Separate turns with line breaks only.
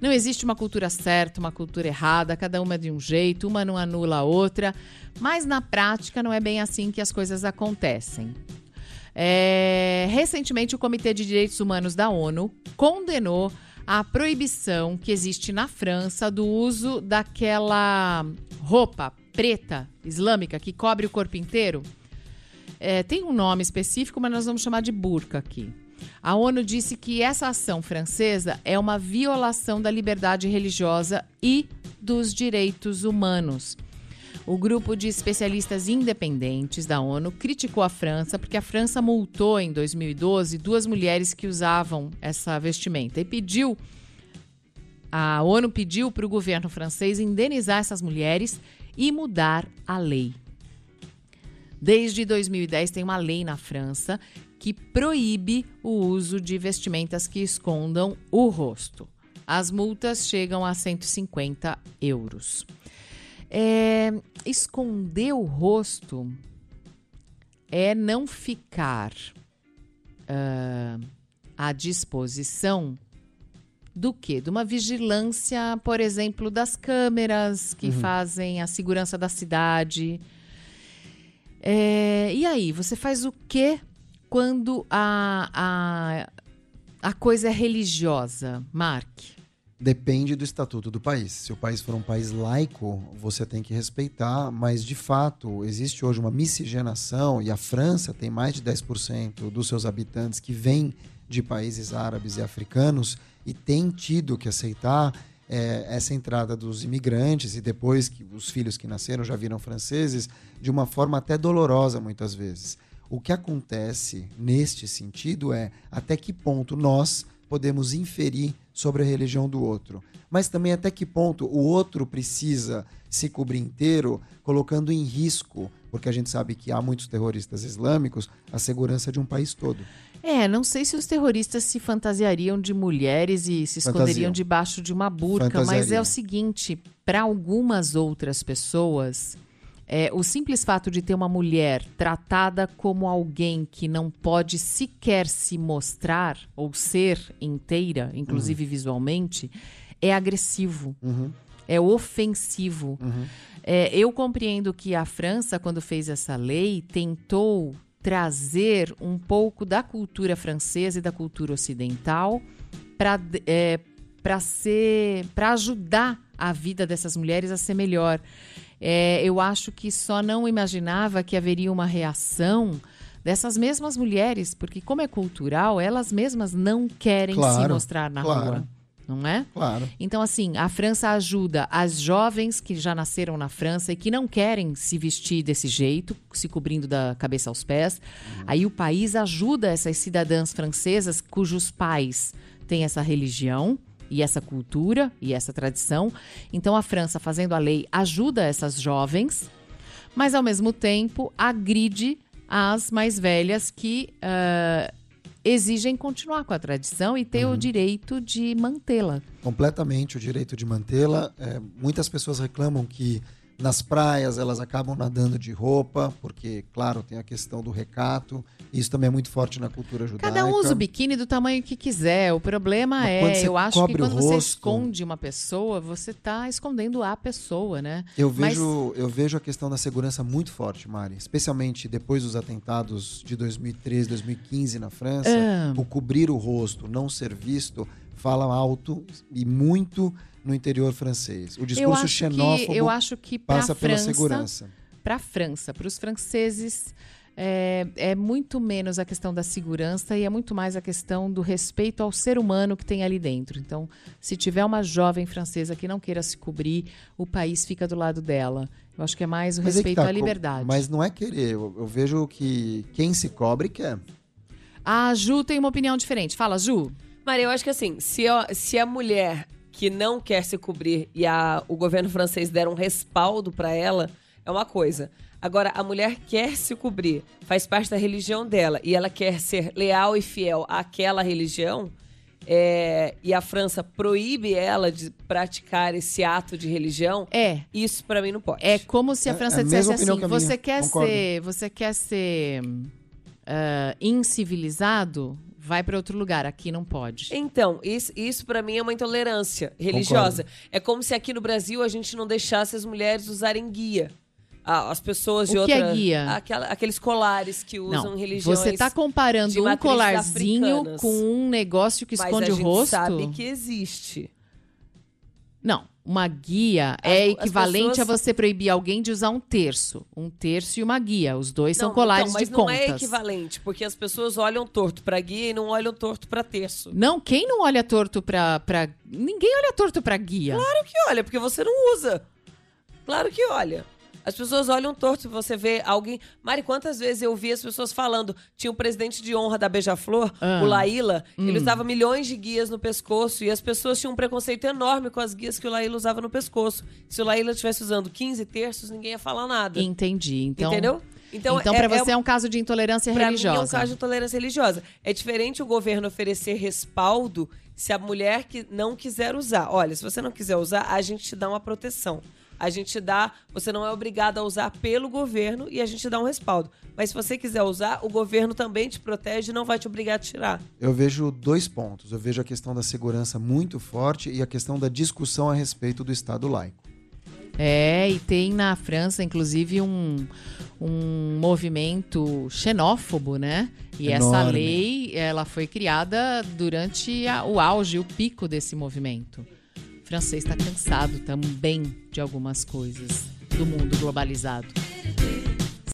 Não existe uma cultura certa, uma cultura errada, cada uma é de um jeito, uma não anula a outra, mas na prática não é bem assim que as coisas acontecem. Recentemente, o Comitê de Direitos Humanos da ONU condenou a proibição que existe na França do uso daquela roupa preta islâmica que cobre o corpo inteiro. Tem um nome específico, mas nós vamos chamar de burca aqui. A ONU disse que essa ação francesa é uma violação da liberdade religiosa e dos direitos humanos. O grupo de especialistas independentes da ONU criticou a França porque a França multou em 2012 duas mulheres que usavam essa vestimenta e a ONU pediu para o governo francês indenizar essas mulheres e mudar a lei. Desde 2010 tem uma lei na França que proíbe o uso de vestimentas que escondam o rosto. As multas chegam a 150 euros. Esconder o rosto é não ficar à disposição do quê? De uma vigilância, por exemplo, das câmeras que fazem a segurança da cidade. E aí, você faz o quê quando a coisa é religiosa, Mark?
Depende do estatuto do país. Se o país for um país laico, você tem que respeitar, mas de fato existe hoje uma miscigenação e a França tem mais de 10% dos seus habitantes que vêm de países árabes e africanos e tem tido que aceitar essa entrada dos imigrantes e depois que os filhos que nasceram já viram franceses de uma forma até dolorosa muitas vezes. O que acontece neste sentido é até que ponto nós podemos inferir sobre a religião do outro, mas também até que ponto o outro precisa se cobrir inteiro, colocando em risco, porque a gente sabe que há muitos terroristas islâmicos, a segurança de um país todo.
Não sei se os terroristas se fantasiariam de mulheres e se esconderiam debaixo de uma burca, mas é o seguinte, para algumas outras pessoas, o simples fato de ter uma mulher tratada como alguém que não pode sequer se mostrar ou ser inteira, inclusive visualmente, é agressivo, é ofensivo. Eu compreendo que a França, quando fez essa lei, tentou trazer um pouco da cultura francesa e da cultura ocidental para ajudar a vida dessas mulheres a ser melhor. Eu acho que só não imaginava que haveria uma reação dessas mesmas mulheres, porque como é cultural, elas mesmas não querem se mostrar na rua, não é?
Claro.
Então, assim, a França ajuda as jovens que já nasceram na França e que não querem se vestir desse jeito, se cobrindo da cabeça aos pés. Aí o país ajuda essas cidadãs francesas cujos pais têm essa religião e essa cultura e essa tradição. Então, a França, fazendo a lei, ajuda essas jovens, mas, ao mesmo tempo, agride as mais velhas que exigem continuar com a tradição e ter o direito de mantê-la.
Completamente o direito de mantê-la. Muitas pessoas reclamam que nas praias elas acabam nadando de roupa, porque, claro, tem a questão do recato. Isso também é muito forte na cultura judaica.
Cada um usa o biquíni do tamanho que quiser. O problema eu acho que quando você esconde uma pessoa, você está escondendo a pessoa, né?
Eu vejo a questão da segurança muito forte, Mari. Especialmente depois dos atentados de 2013, 2015 na França. O cobrir o rosto, não ser visto, fala alto e muito no interior francês. O discurso xenófobo passa pela segurança.
Para a França, para os franceses, é muito menos a questão da segurança e é muito mais a questão do respeito ao ser humano que tem ali dentro. Então, se tiver uma jovem francesa que não queira se cobrir, o país fica do lado dela. Eu acho que é mais o respeito à liberdade.
Mas não é querer. Eu vejo que quem se cobre quer.
A Ju tem uma opinião diferente. Fala, Ju.
Maria, eu acho que assim, se a mulher que não quer se cobrir e o governo francês der um respaldo para ela, é uma coisa. Agora, a mulher quer se cobrir, faz parte da religião dela e ela quer ser leal e fiel àquela religião, e a França proíbe ela de praticar esse ato de religião, isso para mim não pode.
É como se a França dissesse assim, você quer ser incivilizado, vai para outro lugar, aqui não pode.
Então, isso para mim é uma intolerância religiosa.
Concordo.
É como se aqui no Brasil a gente não deixasse as mulheres usarem guia. As pessoas de
O que
outra...
é guia?
Aqueles colares que usam
Não,
religiões.
você tá comparando
de
um
matrizes
colarzinho
africanas.
com um negócio que esconde o
Mas a
rosto?
gente sabe que existe.
Não, uma guia é
As
equivalente
pessoas-
a você proibir alguém de usar um terço. Um terço e uma guia. Os dois são
Não,
colares
então, mas
de
não
contas.
é equivalente, porque as pessoas olham torto pra guia e não olham torto pra terço.
Não, quem não olha torto pra... Ninguém olha torto pra guia.
Claro que olha, porque você não usa. Claro que olha. As pessoas olham torto, você vê alguém... Mari, quantas vezes eu vi as pessoas falando... Tinha o presidente de honra da Beija-Flor, o Laíla, ele usava milhões de guias no pescoço e as pessoas tinham um preconceito enorme com as guias que o Laíla usava no pescoço. Se o Laíla estivesse usando 15 terços, ninguém ia falar nada.
Entendi. Então,
Entendeu?
Então pra você é um caso de intolerância
Pra
religiosa.
mim é um caso de intolerância religiosa. É diferente o governo oferecer respaldo se a mulher que não quiser usar. Olha, se você não quiser usar, a gente te dá uma proteção. A gente dá... Você não é obrigado a usar pelo governo e a gente dá um respaldo. Mas se você quiser usar, o governo também te protege e não vai te obrigar a tirar.
Eu vejo 2 pontos. Eu vejo a questão da segurança muito forte e a questão da discussão a respeito do Estado laico.
E tem na França, inclusive, um movimento xenófobo, né? E essa
Enorme.
lei, ela foi criada durante o auge, o pico desse movimento. O francês está cansado também de algumas coisas do mundo globalizado.